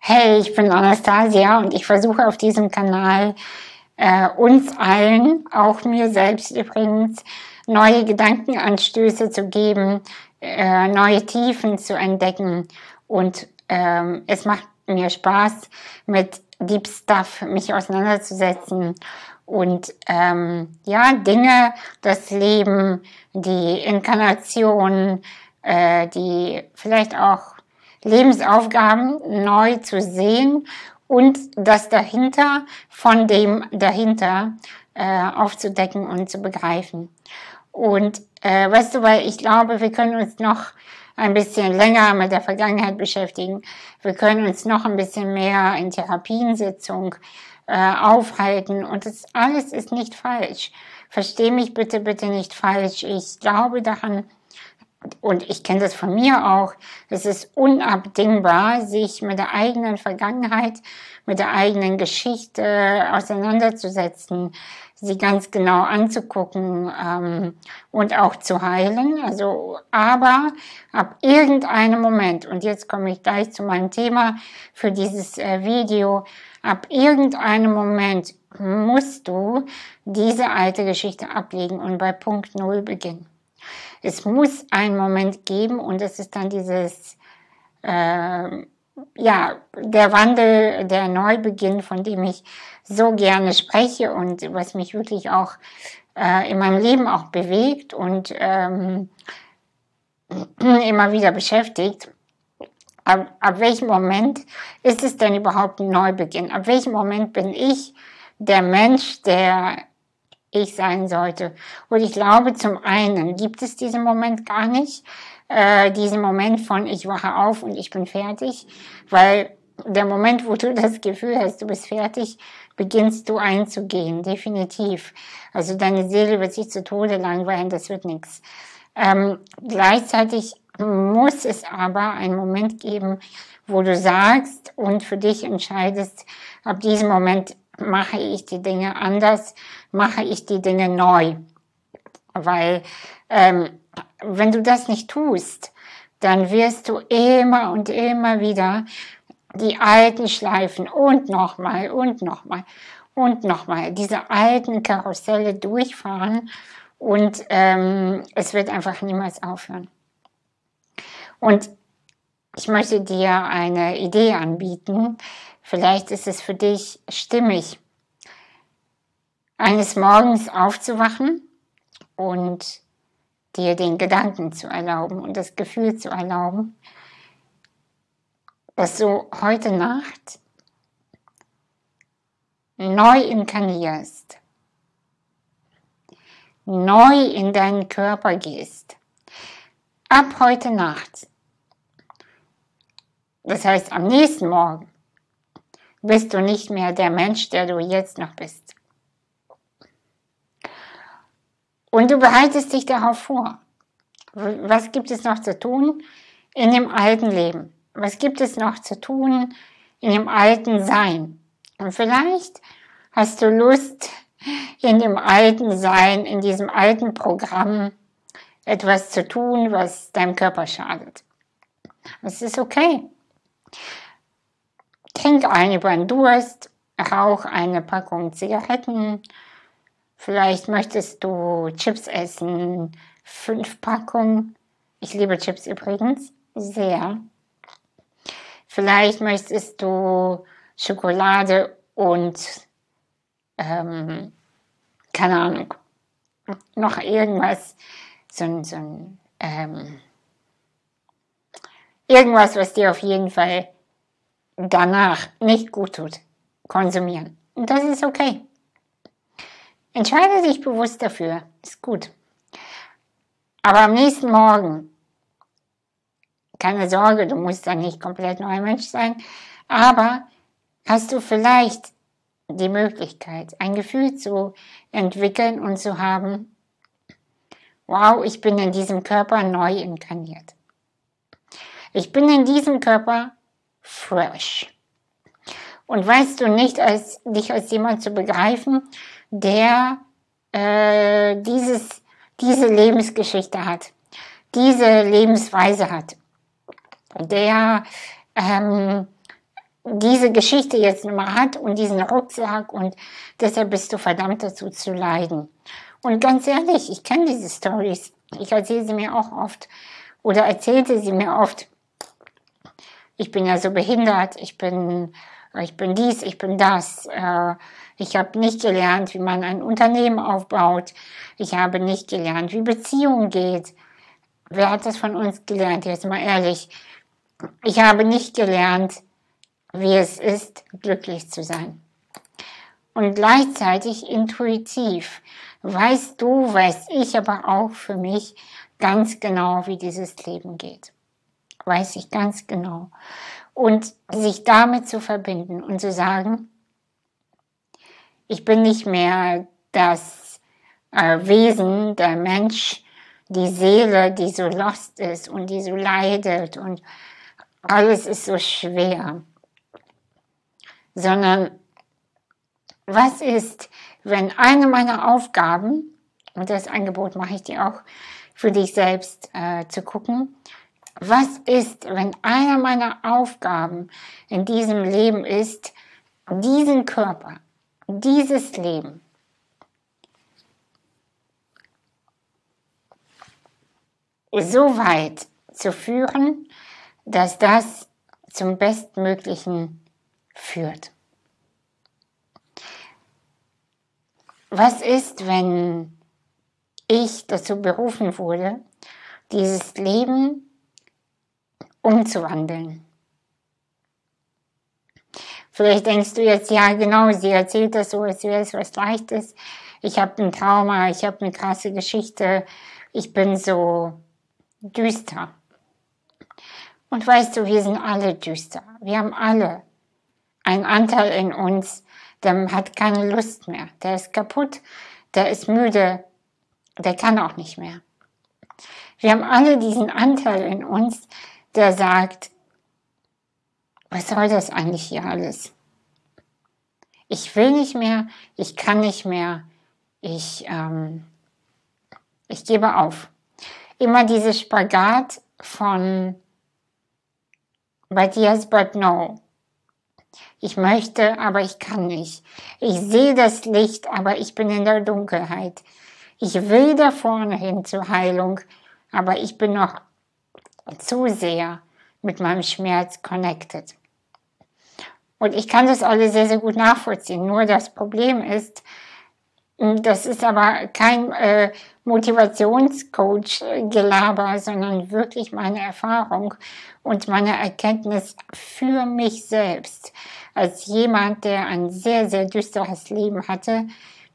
Hey, ich bin Anastasia und ich versuche auf diesem Kanal uns allen, auch mir selbst übrigens, neue Gedankenanstöße zu geben, neue Tiefen zu entdecken. Und es macht mir Spaß, mit Deep Stuff mich auseinanderzusetzen und Dinge, das Leben, die Inkarnation, die vielleicht auch Lebensaufgaben neu zu sehen und das dahinter von dem dahinter aufzudecken und zu begreifen. Und weißt du, weil ich glaube, wir können uns noch ein bisschen länger mit der Vergangenheit beschäftigen. Wir können uns noch ein bisschen mehr in Therapiensitzung aufhalten und das alles ist nicht falsch. Versteh mich bitte, bitte nicht falsch. Ich glaube daran, und ich kenne das von mir auch, es ist unabdingbar, sich mit der eigenen Vergangenheit, mit der eigenen Geschichte auseinanderzusetzen, sie ganz genau anzugucken und auch zu heilen. Also, aber ab irgendeinem Moment, und jetzt komme ich gleich zu meinem Thema für dieses Video, ab irgendeinem Moment musst du diese alte Geschichte ablegen und bei Punkt Null beginnen. Es muss einen Moment geben und es ist dann dieses, der Wandel, der Neubeginn, von dem ich so gerne spreche und was mich wirklich auch in meinem Leben auch bewegt und immer wieder beschäftigt. Ab welchem Moment ist es denn überhaupt ein Neubeginn? Ab welchem Moment bin ich der Mensch, der ich sein sollte? Und ich glaube, zum einen gibt es diesen Moment gar nicht, diesen Moment von ich wache auf und ich bin fertig, weil der Moment, wo du das Gefühl hast, du bist fertig, beginnst du einzugehen, definitiv. Also deine Seele wird sich zu Tode langweilen, das wird nichts. Gleichzeitig muss es aber einen Moment geben, wo du sagst und für dich entscheidest, ab diesem Moment mache ich die Dinge anders, mache ich die Dinge neu. Weil wenn du das nicht tust, dann wirst du immer und immer wieder die alten Schleifen und nochmal und nochmal und nochmal diese alten Karusselle durchfahren und es wird einfach niemals aufhören. Und ich möchte dir eine Idee anbieten. Vielleicht ist es für dich stimmig, eines Morgens aufzuwachen und dir den Gedanken zu erlauben und das Gefühl zu erlauben, dass du heute Nacht neu inkarnierst, neu in deinen Körper gehst. Ab heute Nacht, das heißt am nächsten Morgen, bist du nicht mehr der Mensch, der du jetzt noch bist. Und du bereitest dich darauf vor. Was gibt es noch zu tun in dem alten Leben? Was gibt es noch zu tun in dem alten Sein? Und vielleicht hast du Lust, in dem alten Sein, in diesem alten Programm etwas zu tun, was deinem Körper schadet. Das ist okay. Trink einen über den Durst, rauch eine Packung Zigaretten, vielleicht möchtest du Chips essen, 5 Packungen. Ich liebe Chips übrigens, sehr. Vielleicht möchtest du Schokolade und, keine Ahnung, noch irgendwas, irgendwas, was dir auf jeden Fall danach nicht gut tut, konsumieren. Und das ist okay. Entscheide dich bewusst dafür, ist gut. Aber am nächsten Morgen, keine Sorge, du musst dann nicht komplett neuer Mensch sein, aber hast du vielleicht die Möglichkeit, ein Gefühl zu entwickeln und zu haben, wow, ich bin in diesem Körper neu inkarniert. Ich bin in diesem Körper fresh. Und weißt du nicht, dich als jemand zu begreifen, der diese Lebensgeschichte hat, diese Lebensweise hat, der diese Geschichte jetzt nun mal hat und diesen Rucksack und deshalb bist du verdammt dazu zu leiden. Und ganz ehrlich, ich kenne diese Stories. Ich erzähle sie mir auch oft oder erzählte sie mir oft. Ich bin ja so behindert, ich bin dies, ich bin das. Ich habe nicht gelernt, wie man ein Unternehmen aufbaut. Ich habe nicht gelernt, wie Beziehung geht. Wer hat das von uns gelernt? Jetzt mal ehrlich. Ich habe nicht gelernt, wie es ist, glücklich zu sein. Und gleichzeitig intuitiv weiß ich aber auch für mich ganz genau, wie dieses Leben geht. Weiß ich ganz genau. Und sich damit zu verbinden und zu sagen, ich bin nicht mehr das Wesen, der Mensch, die Seele, die so lost ist und die so leidet und alles ist so schwer. Sondern was ist, wenn eine meiner Aufgaben, und das Angebot mache ich dir auch für dich selbst zu gucken, was ist, wenn eine meiner Aufgaben in diesem Leben ist, diesen Körper, dieses Leben so weit zu führen, dass das zum Bestmöglichen führt. Was ist, wenn ich dazu berufen wurde, dieses Leben umzuwandeln? Vielleicht denkst du jetzt, ja genau, sie erzählt das so, als wäre es was Leichtes. Ich habe ein Trauma, ich habe eine krasse Geschichte, ich bin so düster. Und weißt du, wir sind alle düster. Wir haben alle einen Anteil in uns, der hat keine Lust mehr. Der ist kaputt, der ist müde, der kann auch nicht mehr. Wir haben alle diesen Anteil in uns, der sagt, was soll das eigentlich hier alles? Ich will nicht mehr, ich kann nicht mehr, ich gebe auf. Immer dieses Spagat von but yes, but no. Ich möchte, aber ich kann nicht. Ich sehe das Licht, aber ich bin in der Dunkelheit. Ich will da vorne hin zur Heilung, aber ich bin noch zu sehr mit meinem Schmerz connected. Und ich kann das alles sehr, sehr gut nachvollziehen. Nur das Problem ist, das ist aber kein Motivationscoach-Gelaber, sondern wirklich meine Erfahrung und meine Erkenntnis für mich selbst. Als jemand, der ein sehr, sehr düsteres Leben hatte,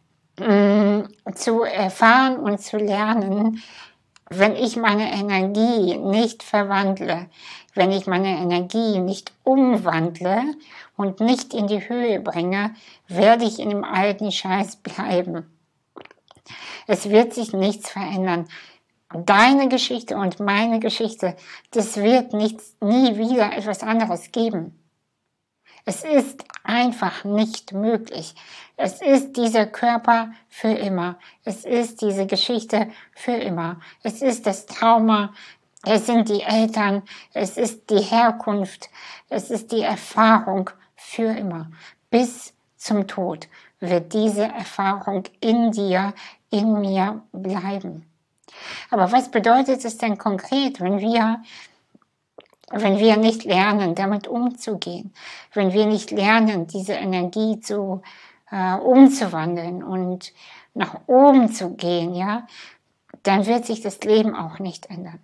zu erfahren und zu lernen, wenn ich meine Energie nicht verwandle, wenn ich meine Energie nicht umwandle und nicht in die Höhe bringe, werde ich in dem alten Scheiß bleiben. Es wird sich nichts verändern. Deine Geschichte und meine Geschichte, das wird nie wieder etwas anderes geben. Es ist einfach nicht möglich. Es ist dieser Körper für immer. Es ist diese Geschichte für immer. Es ist das Trauma. Es sind die Eltern. Es ist die Herkunft. Es ist die Erfahrung für immer. Bis zum Tod wird diese Erfahrung in dir, in mir bleiben. Aber was bedeutet es denn konkret, wenn wir nicht lernen, damit umzugehen, wenn wir nicht lernen, diese Energie umzuwandeln und nach oben zu gehen, ja, dann wird sich das Leben auch nicht ändern.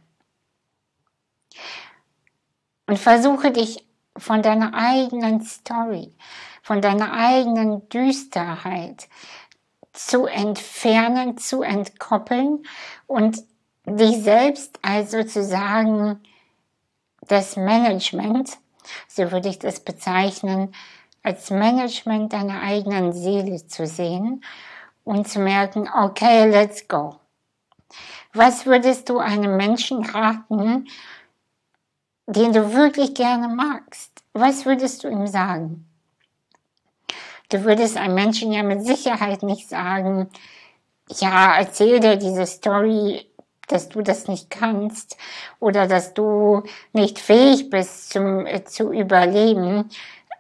Und versuche dich von deiner eigenen Story, von deiner eigenen Düsterheit zu entfernen, zu entkoppeln und dich selbst also zu sagen, das Management, so würde ich das bezeichnen, als Management deiner eigenen Seele zu sehen und zu merken, okay, let's go. Was würdest du einem Menschen raten, den du wirklich gerne magst? Was würdest du ihm sagen? Du würdest einem Menschen ja mit Sicherheit nicht sagen, ja, erzähl dir diese Story, dass du das nicht kannst oder dass du nicht fähig bist zu überleben.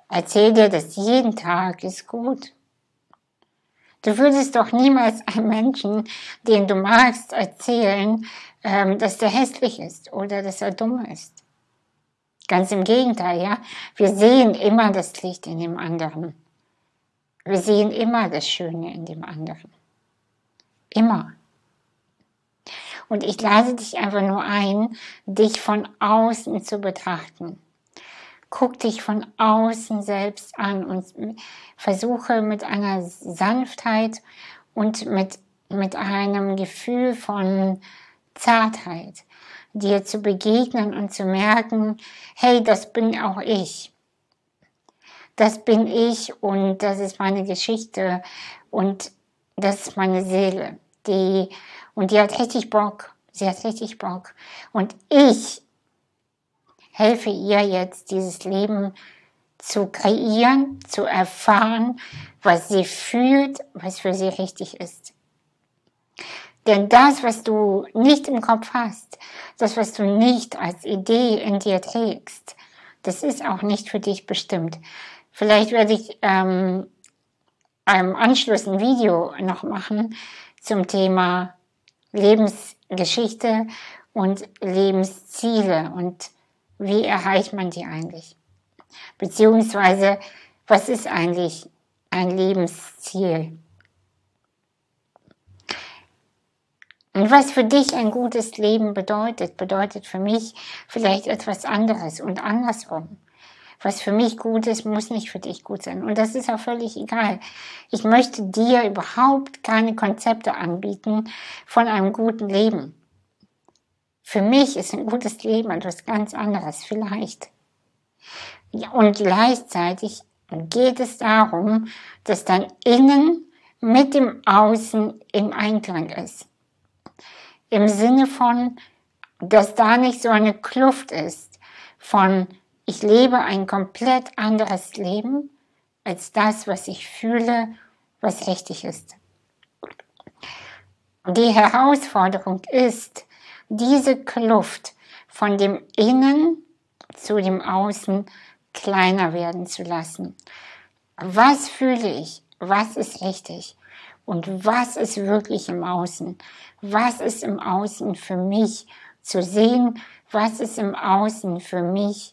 Erzähl dir das jeden Tag, ist gut. Du würdest doch niemals einem Menschen, den du magst, erzählen, dass der hässlich ist oder dass er dumm ist. Ganz im Gegenteil, ja. Wir sehen immer das Licht in dem anderen. Wir sehen immer das Schöne in dem anderen. Immer. Und ich lade dich einfach nur ein, dich von außen zu betrachten. Guck dich von außen selbst an und versuche mit einer Sanftheit und mit einem Gefühl von Zartheit dir zu begegnen und zu merken, hey, das bin auch ich. Das bin ich und das ist meine Geschichte und das ist meine Seele. Die hat richtig Bock. Sie hat richtig Bock. Und ich helfe ihr jetzt, dieses Leben zu kreieren, zu erfahren, was sie fühlt, was für sie richtig ist. Denn das, was du nicht im Kopf hast, das, was du nicht als Idee in dir trägst, das ist auch nicht für dich bestimmt. Vielleicht werde ich im Anschluss ein Video noch machen zum Thema Lebensgeschichte und Lebensziele und wie erreicht man die eigentlich? Beziehungsweise, was ist eigentlich ein Lebensziel? Und was für dich ein gutes Leben bedeutet für mich vielleicht etwas anderes und andersrum. Was für mich gut ist, muss nicht für dich gut sein. Und das ist auch völlig egal. Ich möchte dir überhaupt keine Konzepte anbieten von einem guten Leben. Für mich ist ein gutes Leben etwas ganz anderes, vielleicht. Ja, und gleichzeitig geht es darum, dass dein Innen mit dem Außen im Einklang ist. Im Sinne von, dass da nicht so eine Kluft ist von, ich lebe ein komplett anderes Leben als das, was ich fühle, was richtig ist. Die Herausforderung ist, diese Kluft von dem Innen zu dem Außen kleiner werden zu lassen. Was fühle ich? Was ist richtig? Und was ist wirklich im Außen? Was ist im Außen für mich zu sehen? Was ist im Außen für mich,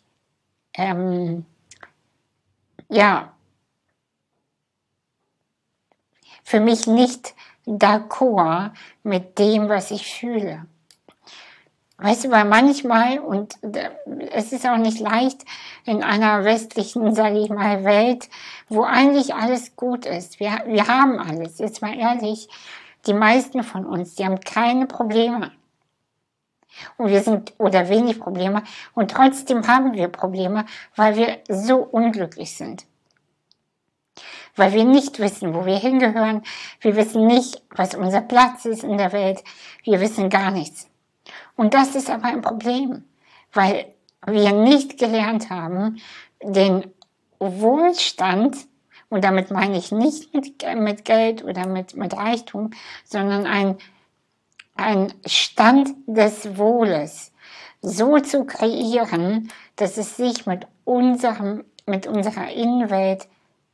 für mich nicht d'accord mit dem, was ich fühle? Weißt du, weil manchmal, und es ist auch nicht leicht in einer westlichen, sage ich mal, Welt, wo eigentlich alles gut ist. Wir haben alles. Jetzt mal ehrlich, die meisten von uns, die haben keine Probleme. Und wir sind, oder wenig Probleme. Und trotzdem haben wir Probleme, weil wir so unglücklich sind. Weil wir nicht wissen, wo wir hingehören. Wir wissen nicht, was unser Platz ist in der Welt. Wir wissen gar nichts. Und das ist aber ein Problem, weil wir nicht gelernt haben, den Wohlstand, und damit meine ich nicht mit Geld oder mit Reichtum, sondern ein Stand des Wohles so zu kreieren, dass es sich mit unserer Innenwelt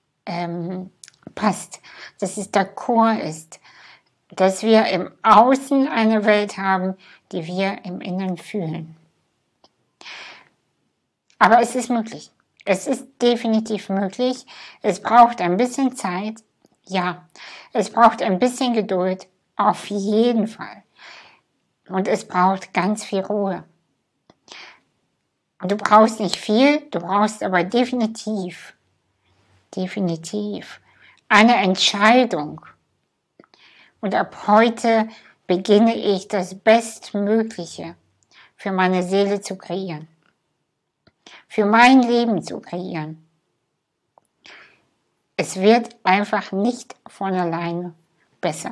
passt, dass es d'accord ist, dass wir im Außen eine Welt haben, die wir im Innen fühlen. Aber es ist möglich. Es ist definitiv möglich. Es braucht ein bisschen Zeit. Ja, es braucht ein bisschen Geduld. Auf jeden Fall. Und es braucht ganz viel Ruhe. Du brauchst nicht viel, du brauchst aber definitiv eine Entscheidung. Und ab heute beginne ich das Bestmögliche für meine Seele zu kreieren. Für mein Leben zu kreieren. Es wird einfach nicht von alleine besser.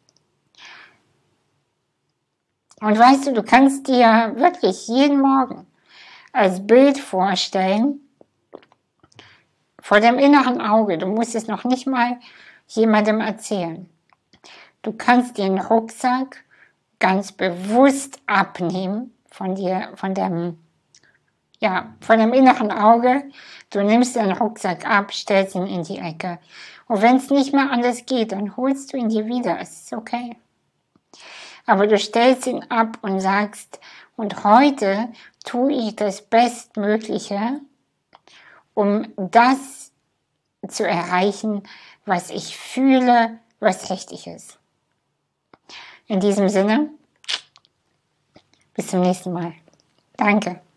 Und weißt du, du kannst dir wirklich jeden Morgen als Bild vorstellen, vor dem inneren Auge, du musst es noch nicht mal jemandem erzählen. Du kannst den Rucksack ganz bewusst abnehmen von dir, von deinem ja, vor dem inneren Auge, du nimmst deinen Rucksack ab, stellst ihn in die Ecke. Und wenn es nicht mehr anders geht, dann holst du ihn dir wieder, es ist okay. Aber du stellst ihn ab und sagst, und heute tue ich das Bestmögliche, um das zu erreichen, was ich fühle, was richtig ist. In diesem Sinne, bis zum nächsten Mal. Danke.